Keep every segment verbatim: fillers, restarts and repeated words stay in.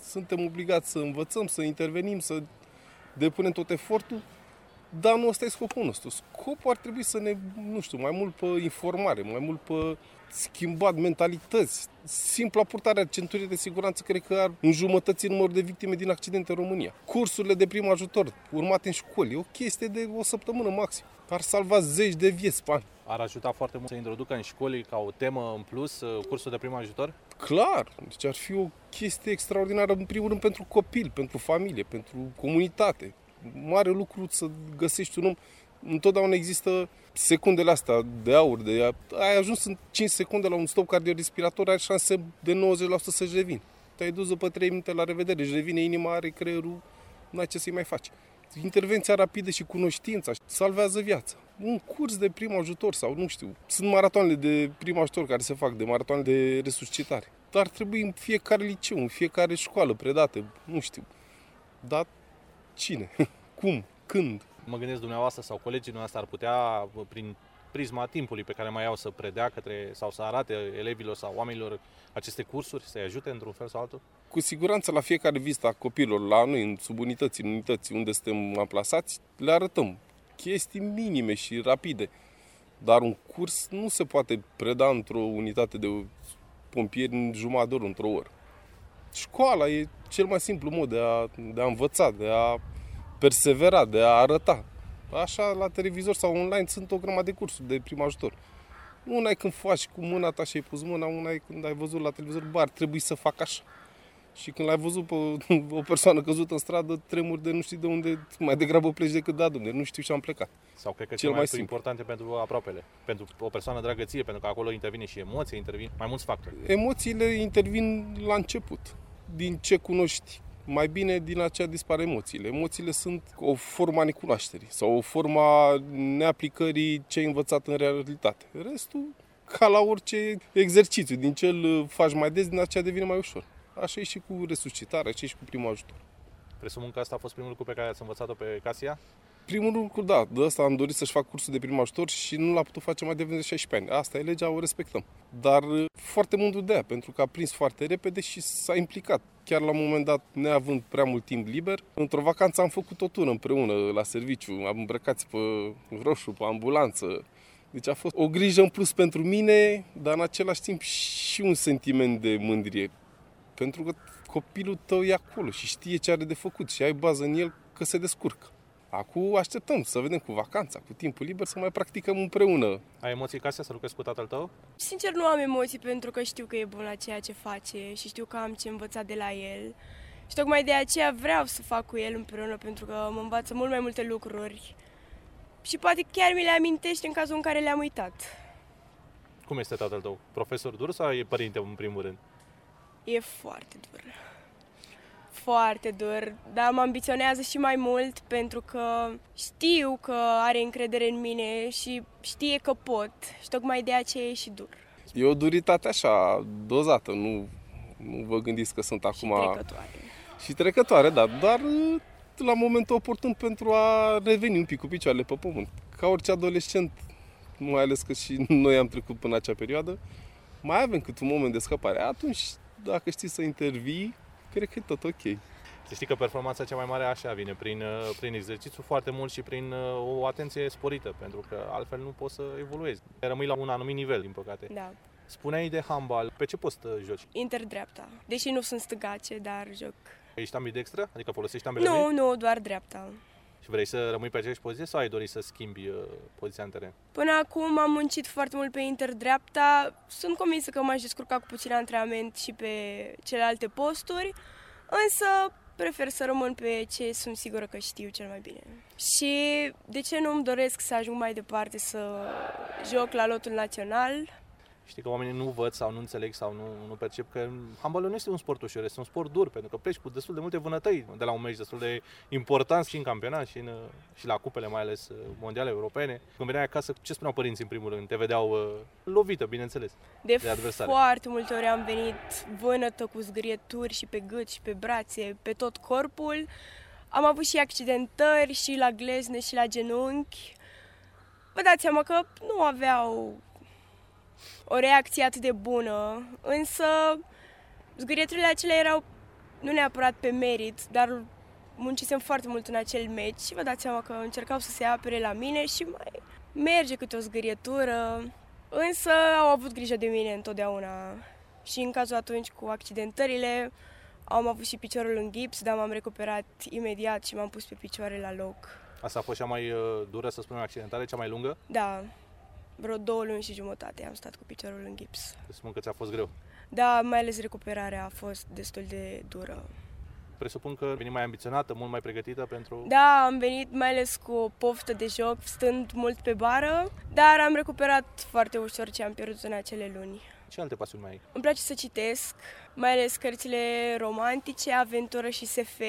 suntem obligați să învățăm, să intervenim, să depunem tot efortul, dar nu ăsta e scopul nostru. Scopul ar trebui să ne, nu știu, mai mult pe informare, mai mult pe schimbat mentalități. Simpla purtarea centurii de siguranță cred că ar înjumătăți numărul de victime din accidente în România. Cursurile de prim ajutor urmate în școli, e o chestie de o săptămână maxim. Ar salva zeci de vieți pe an. Ar ajuta foarte mult să introducă în școli ca o temă în plus cursul de prim ajutor? Clar, deci ar fi o chestie extraordinară, în primul rând pentru copil, pentru familie, pentru comunitate. Mare lucru să găsești un om. Întotdeauna există secundele astea de aur, de ai ajuns în cinci secunde la un stop cardiorespirator, ai șanse de nouăzeci la sută să-și revin. Te-ai dus după trei minute, la revedere, își revine inima, are creierul, n-ai ce să-i mai faci. Intervenția rapidă și cunoștința salvează viața. Un curs de prim ajutor sau nu știu, sunt maratoanele de prim ajutor care se fac, de maratoane de resuscitare. Dar ar trebui în fiecare liceu, în fiecare școală predată, nu știu. Dar cine? Cum? Când? Mă gândesc dumneavoastră sau colegii dumneavoastră ar putea, prin prisma timpului pe care mai au, să predea către sau să arate elevilor sau oamenilor aceste cursuri, să-i ajute într-un fel sau altul? Cu siguranță la fiecare vizită a copilor, la noi, în subunități, în unități unde suntem amplasați, le arătăm chestii minime și rapide. Dar un curs nu se poate preda într-o unitate de pompieri în jumătate de oră, într-o oră. Școala e cel mai simplu mod de a, de a învăța, de a persevera, de a arăta. Așa, la televizor sau online sunt o grămadă de cursuri de prim ajutor. Una e când faci cu mâna ta și ai pus mâna, una e când ai văzut la televizor, bă, ar trebui să fac așa. Și când l-ai văzut pe o persoană căzută în stradă, tremuri de nu știi de unde, mai degrabă pleci decât de adunde, nu știu și am plecat. Sau cred că cel mai important pentru aproapele, pentru o persoană dragă ție, pentru că acolo intervine și emoție, intervin mai mulți factori. Emoțiile intervin la început. Din ce cunoști mai bine, din aceea dispar emoțiile. Emoțiile sunt o formă a necunoașterii sau o formă a neaplicării ce ai învățat în realitate. Restul, ca la orice exercițiu, din ce îl faci mai des, din aceea devine mai ușor. Așa e și cu resuscitarea, așa e și cu primul ajutor. Presupun că asta a fost primul lucru pe care ați învățat-o pe Casia? Primul lucru, da, de ăsta am dorit să-și fac cursul de prim ajutor și nu l-a putut face mai devreme de șaisprezece ani. Asta e legea, o respectăm. Dar foarte mândru de ea, pentru că a prins foarte repede și s-a implicat. Chiar la un moment dat, neavând prea mult timp liber, într-o vacanță am făcut o tură împreună la serviciu, am îmbrăcați pe roșu, pe ambulanță. Deci a fost o grijă în plus pentru mine, dar în același timp și un sentiment de mândrie. Pentru că copilul tău e acolo și știe ce are de făcut și ai bază în el că se descurcă. Acum așteptăm să vedem cu vacanța, cu timpul liber, să mai practicăm împreună. Ai emoții, Casia, să lucrezi cu tatăl tău? Sincer, nu am emoții pentru că știu că e bun la ceea ce face și știu că am ce învăța de la el. Și tocmai de aceea vreau să fac cu el împreună, pentru că mă învață mult mai multe lucruri. Și poate chiar mi le amintește în cazul în care le-am uitat. Cum este tatăl tău? Profesor dur sau e părinte în primul rând? E foarte dur. Foarte dur, dar mă ambiționează și mai mult pentru că știu că are încredere în mine și știe că pot și tocmai de aceea e și dur. E o duritate așa, dozată, nu, nu vă gândiți că sunt acum... Și trecătoare. Și trecătoare, da, dar la momentul oportun pentru a reveni un pic cu picioarele pe pământ. Ca orice adolescent, mai ales că și noi am trecut până acea perioadă, mai avem cât un moment de scăpare. Atunci, dacă știi să intervii, cred că e tot ok. Să știi că performanța cea mai mare așa vine prin, prin exercițiu foarte mult și prin o atenție sporită, pentru că altfel nu poți să evoluezi. Rămâi la un anumit nivel, din păcate. Da. Spuneai de handbal, pe ce post joci? Inter-dreapta, deși nu sunt stângace, dar joc. Ești ambidextră? Adică folosești ambele Nu, mâini? nu, doar dreapta. Și vrei să rămâi pe aceeași poziție sau ai dori să schimbi uh, poziția în teren? Până acum am muncit foarte mult pe inter-dreapta. Sunt convinsă că m-aș descurca cu puțin antrenament și pe celelalte posturi, însă prefer să rămân pe ce sunt sigură că știu cel mai bine. Și de ce nu îmi doresc să ajung mai departe să joc la lotul național? Știi că oamenii nu văd sau nu înțeleg sau nu, nu percep că handbalul nu este un sport ușor, este un sport dur, pentru că pleci cu destul de multe vânătăi de la un meci destul de important și în campionat și, în, și la cupele, mai ales mondiale, europene. Când veneai acasă, ce spuneau părinții în primul rând? Te vedeau uh, lovită, bineînțeles, de, de adversare. Foarte multe ori am venit vânătă cu zgârieturi și pe gât și pe brațe, pe tot corpul. Am avut și accidentări și la glezne și la genunchi. Vă dați seama că nu aveau o reacție atât de bună, însă zgârieturile acelea erau nu neapărat pe merit, dar muncisem foarte mult în acel meci și vă dați seama că încercau să se apere la mine și mai merge câte o zgârietură, însă au avut grijă de mine întotdeauna și în cazul atunci cu accidentările am avut și piciorul în gips, dar m-am recuperat imediat și m-am pus pe picioare la loc. Asta a fost cea mai uh, dură, să spunem, accidentare, cea mai lungă? Da, vreo două luni și jumătate am stat cu piciorul în gips. Să spun că ți-a fost greu. Da, mai ales recuperarea a fost destul de dură. Presupun că veni mai ambiționată, mult mai pregătită pentru... Da, am venit mai ales cu o poftă de joc, stând mult pe bară, dar am recuperat foarte ușor ce am pierdut în acele luni. Ce alte pasiuni mai ai? Îmi place să citesc, mai ales cărțile romantice, aventură și S F.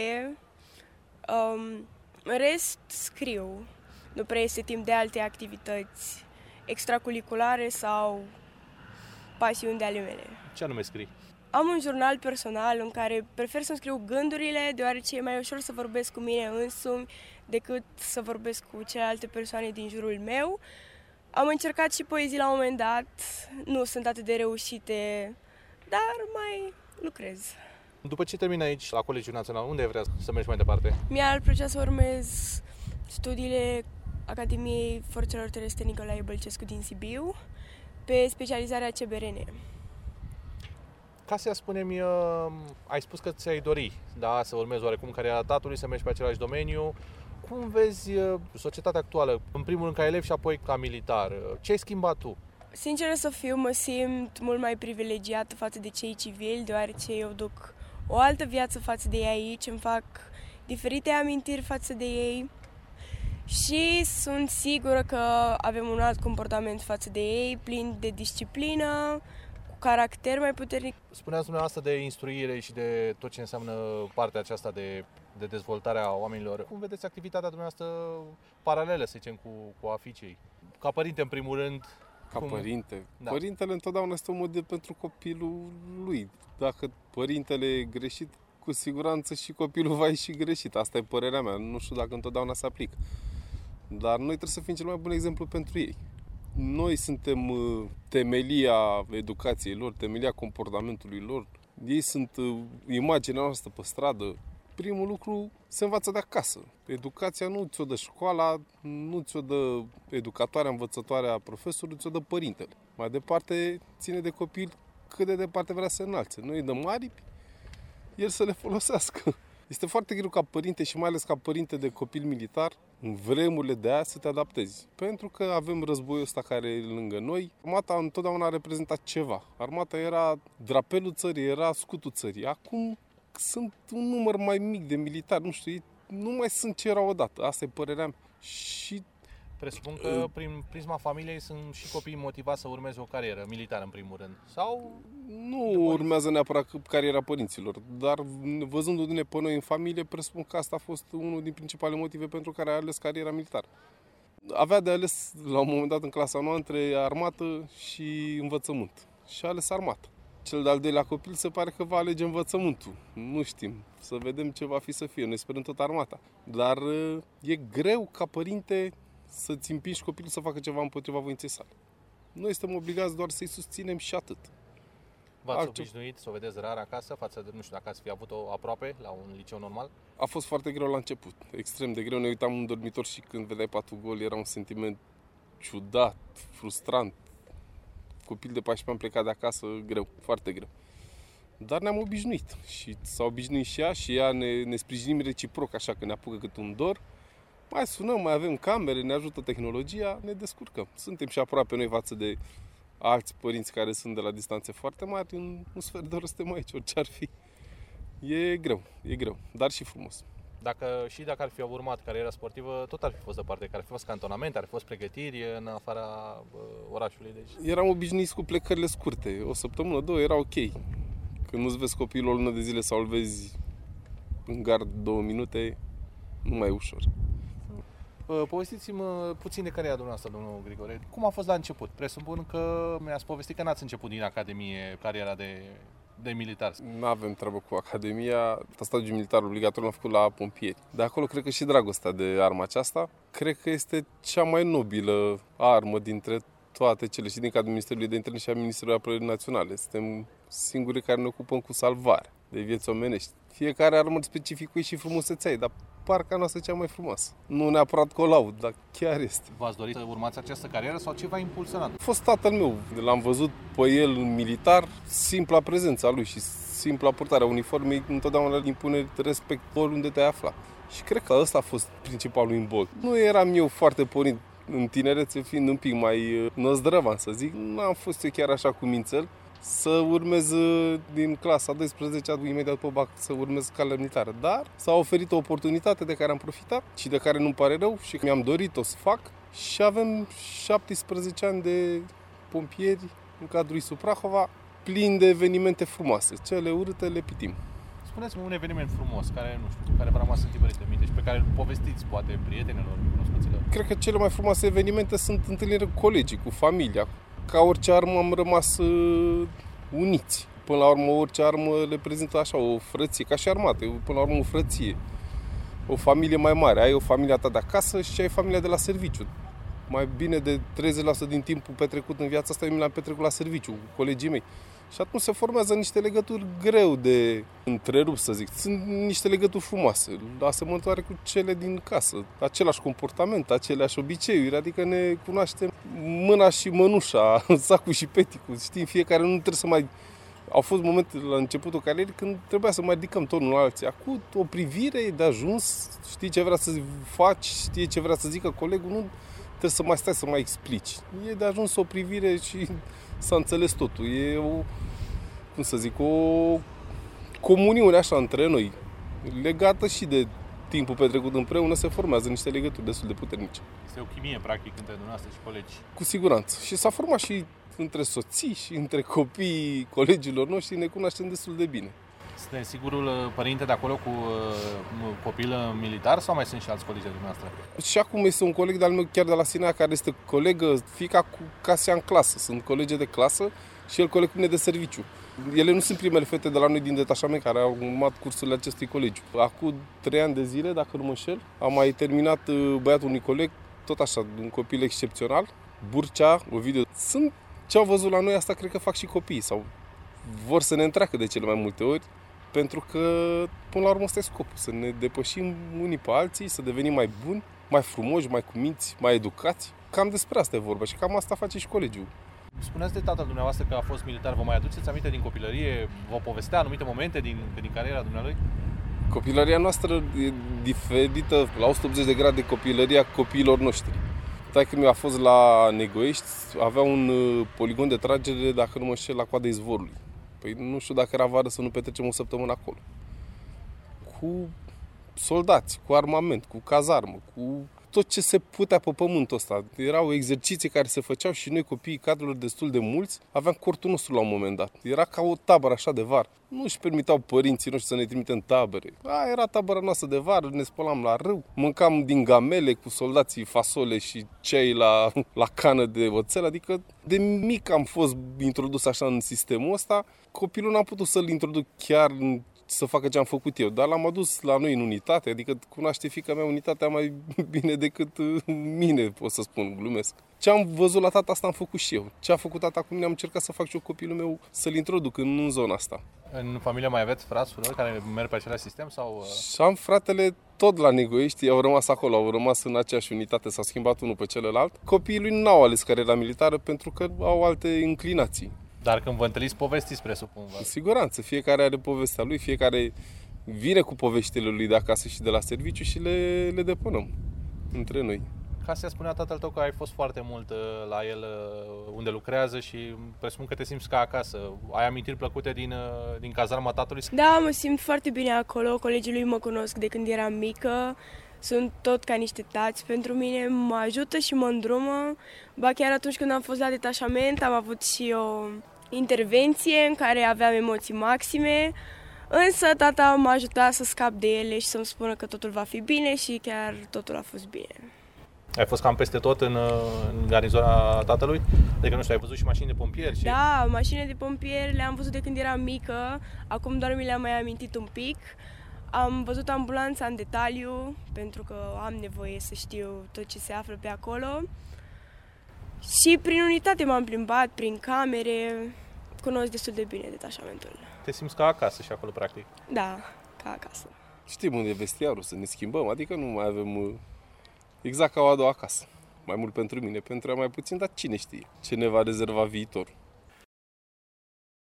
Um, în rest, scriu. Nu prea este timp de alte activități extracurriculare sau pasiuni de ale mele. Ce anume scrii? Am un jurnal personal în care prefer să-mi scriu gândurile, deoarece e mai ușor să vorbesc cu mine însumi decât să vorbesc cu celelalte persoane din jurul meu. Am încercat și poezii la un moment dat, nu sunt atât de reușite, dar mai lucrez. După ce termini aici, la Colegiul Național, unde ai vrea să mergi mai departe? Mi-ar plăcea să urmez studiile Academiei Forțelor Terestre Nicolae Bălcescu din Sibiu, pe specializarea C B R N. Casia, spune-mi, ai spus că ți-ai dori, da, să urmezi oarecum cariera tatălui, să mergi pe același domeniu. Cum vezi societatea actuală, în primul rând ca elev și apoi ca militar? Ce ai schimbat tu? Sincer să fiu, mă simt mult mai privilegiată față de cei civili, deoarece eu duc o altă viață față de ei aici, îmi fac diferite amintiri față de ei și sunt sigură că avem un alt comportament față de ei, plin de disciplină, cu caracter mai puternic. Spuneați dumneavoastră de instruire și de tot ce înseamnă partea aceasta de, de dezvoltare a oamenilor. Cum vedeți activitatea dumneavoastră paralelă, să zicem, cu, cu aficii? Ca părinte, în primul rând. Ca cum... părinte. Da. Părintele întotdeauna este un model pentru copilul lui. Dacă părintele e greșit, cu siguranță și copilul va ieși greșit. Asta e părerea mea. Nu știu dacă întotdeauna se aplică. Dar noi trebuie să fim cel mai bun exemplu pentru ei. Noi suntem temelia educației lor, temelia comportamentului lor. Ei sunt imaginea noastră pe stradă. Primul lucru se învață de acasă. Educația nu ți-o dă școala, nu ți-o dă educatoarea, învățătoarea, profesorul, ți-o dă părintele. Mai departe ține de copil cât de departe vrea să înalțe. Noi îi dăm aripi, el să le folosească. Este foarte greu ca părinte și mai ales ca părinte de copil militar, în vremurile de aia, să te adaptezi. Pentru că avem războiul ăsta care e lângă noi. Armata întotdeauna a reprezentat ceva. Armata era drapelul țării, era scutul țării. Acum sunt un număr mai mic de militari, nu știu, ei nu mai sunt ce erau odată. Asta e părerea mea. Și presupun că prin prisma familiei sunt și copiii motivați să urmeze o carieră militară în primul rând. Sau nu urmează neapărat cariera părinților, dar văzându-ne pe noi în familie, presupun că asta a fost unul din principalele motive pentru care a ales cariera militară. Avea de ales la un moment dat în clasa nouă între armată și învățământ. Și a ales armată. Cel de-al doilea copil se pare că va alege învățământul. Nu știm. Să vedem ce va fi să fie. Noi sperăm tot armata. Dar e greu ca părinte să-ți împingi copilul să facă ceva împotriva voinței sale. Noi suntem obligați doar să-i susținem și atât. V-ați Altceva. obișnuit să o vedeți rar acasă, față de, nu știu, dacă ați fi avut-o aproape, la un liceu normal? A fost foarte greu la început, extrem de greu. Ne uitam în dormitor și când vedeai patul gol era un sentiment ciudat, frustrant. Copil de paisprezece ani plecat de acasă, greu, foarte greu. Dar ne-am obișnuit și s-a obișnuit și ea și ea ne, ne sprijinim reciproc, așa că ne apucă cât un dor. Mai sunăm, mai avem camere, ne ajută tehnologia, ne descurcăm. Suntem și aproape noi față de alți părinți care sunt de la distanțe foarte mari, în un sfert de oră suntem aici, orice ar fi. E greu, e greu, dar și frumos. Dacă, și dacă ar fi urmat cariera sportivă, tot ar fi fost departe, că ar fi fost cantonamente, ar fi fost pregătiri în afara uh, orașului. Deci. Eram obișnuiți cu plecările scurte, o săptămână, două, era ok. Când nu-ți vezi copilul o lună de zile sau îl vezi în gard două minute, nu mai e ușor. Povestiți-mi puțin de cariera dumneavoastră, domnul Grigore. Cum a fost la început? Presupun că mi-ați povestit că n-ați început din Academie cariera de, de militar. Nu avem treabă cu Academia. Stagiul militar obligatoriu l-am făcut la pompieri. De acolo cred că și dragostea de arma aceasta. Cred că este cea mai nobilă armă dintre toate cele, și din cadrul Ministerului de Interne și a Ministerului Apărării Naționale. Suntem singurii care ne ocupăm cu salvare de vieți omenești. Fiecare armă specificul și frumusețea ei, dar parca noastră cea mai frumoasă. Nu neapărat că o laud, dar chiar este. V-ați dorit să urmați această carieră sau ce v-a impulsionat? A fost tatăl meu, l-am văzut pe el militar, simpla prezența lui și simpla purtarea uniformei întotdeauna îl impune respect oriunde te-ai afla. Și cred că ăsta a fost principalul imbold. Nu eram eu foarte pornit în tinerețe, fiind un pic mai năzdrăvan, să zic. Nu am fost eu chiar așa cu mințel să urmez din clasa a douăsprezecea, imediat pe bac, să urmez calea militară. Dar s-a oferit o oportunitate de care am profitat și de care nu-mi pare rău și mi-am dorit-o să fac. Și avem șaptesprezece ani de pompieri în cadrul I S U Prahova, plin de evenimente frumoase. Cele urâte le pitim. Spuneți-mi un eveniment frumos care, nu știu, care v-a rămas întipărit de minte și pe care îl povestiți, poate, prietenilor, cunoscuților. Cred că cele mai frumoase evenimente sunt întâlniri cu colegii, cu familia. Ca orice armă am rămas uh, uniți. Până la urmă, orice armă reprezintă așa o frăție, ca și armată, până la urmă o frăție. O familie mai mare. Ai o familia ta de acasă și ai familia de la serviciu. Mai bine de treizeci la sută din timpul petrecut în viața asta, eu mi l-am petrecut la serviciu, cu colegii mei. Și atunci se formează niște legături greu de întrerup, să zic. Sunt niște legături frumoase, asemănătoare cu cele din casă. Același comportament, aceleași obiceiuri, adică ne cunoaștem mâna și mănușa, sacul și peticul. Știm, fiecare nu trebuie să mai... Au fost momente la începutul carierei când trebuia să mai ridicăm tonul la alții. Acum o privire e de ajuns, știi ce vrea să faci, știi ce vrea să zică colegul, nu trebuie să mai stai să mai explici. E de ajuns o privire și s-a înțeles totul. E o, cum să zic, o comuniune așa între noi, legată și de timpul petrecut împreună, se formează niște legături destul de puternice. Este o chimie, practic, între dumneavoastră și colegi. Cu siguranță. Și s-a format și între soții și între copiii colegilor noștri, ne cunoaștem destul de bine. Sunteți sigurul părinte de acolo cu uh, copil militar sau mai sunt și alți colegi de dumneavoastră? Și acum este un coleg de-al meu chiar de la Sinea, care este colegă, fiica cu Casia în clasă. Sunt colege de clasă și el coleg cu mine de serviciu. Ele nu sunt primele fete de la noi din detașament care au urmat cursurile acestui colegiu. Acum trei ani de zile, dacă nu mă înșel, am mai terminat băiatul unui coleg, tot așa, un copil excepțional, Burcea, Ovidiu. Sunt ce au văzut la noi, asta cred că fac și copiii sau vor să ne întreacă de cele mai multe ori, pentru că până la urmă ăsta e scopul, să ne depășim unii pe alții, să devenim mai buni, mai frumoși, mai cuminți, mai educați. Cam despre asta e vorba și cam asta face și colegiul. Spuneați de tatăl dumneavoastră că a fost militar, vă mai aduceți aminte din copilărie? Vă povestea anumite momente din, din cariera dumnealui? Copilăria noastră e diferită la o sută optzeci de grade de copilăria copiilor noștri. Taică-miu a fost la Negoiești, avea un poligon de tragere, dacă nu mă înșel, la coada izvorului. Păi nu știu dacă era vară să nu petrecem o săptămână acolo. Cu soldați, cu armament, cu cazarmă, cu tot ce se putea pe pământul ăsta. Erau exerciții care se făceau și noi, copiii cadrelor destul de mulți, aveam cortul nostru la un moment dat. Era ca o tabără așa de vară. Nu își permiteau părinții noștri să ne trimitem în tabere. A, era tabăra noastră de vară, ne spălam la râu, mâncam din gamele cu soldații fasole și ceai la, la cană de oțel. Adică de mic am fost introdus așa în sistemul ăsta. Copilul n-am putut să-l introduc chiar în să facă ce am făcut eu, dar l-am adus la noi în unitate, adică cunoaște fiica mea unitatea mai bine decât mine, pot să spun, glumesc. Ce am văzut la tata, asta am făcut și eu. Ce a făcut tata cu mine, am încercat să fac și eu copilul meu, să-l introduc în, în zona asta. În familie mai aveți frați, surori care merg pe același sistem? Sau? Și am fratele tot la Negoiești, au rămas acolo, au rămas în aceeași unitate, s-au schimbat unul pe celălalt. Copiii lui n-au ales cariera militară pentru că au alte inclinații. Dar când vă întâlniți, povestiți, presupun. Cu siguranță, fiecare are povestea lui, fiecare vine cu poveștile lui de acasă și de la serviciu și le, le depunem între noi. Casia, spunea tatăl tău că ai fost foarte mult la el unde lucrează și presupun că te simți ca acasă. Ai amintiri plăcute din, din cazarma tatălui? Da, mă simt foarte bine acolo, colegii lui mă cunosc de când eram mică. Sunt tot ca niște tați pentru mine, mă ajută și mă îndrumă. Ba chiar atunci când am fost la detașament am avut și o intervenție în care aveam emoții maxime, însă tata m-a ajutat să scap de ele și să-mi spună că totul va fi bine și chiar totul a fost bine. Ai fost cam peste tot în, în garnizona tatălui? Adică, nu știu, ai văzut și mașini de pompieri? Și... Da, mașini de pompieri le-am văzut de când eram mică, acum doar mi le-am mai amintit un pic. Am văzut ambulanța în detaliu, pentru că am nevoie să știu tot ce se află pe acolo. Și prin unitate m-am plimbat, prin camere, cunosc destul de bine detașamentul. Te simți ca acasă și acolo, practic. Da. ca acasă. Știm unde e vestiarul, să ne schimbăm, adică nu mai avem uh, exact ca o a doua acasă. Mai mult pentru mine, pentru ea mai puțin, dar cine știe ce ne va rezerva viitorul.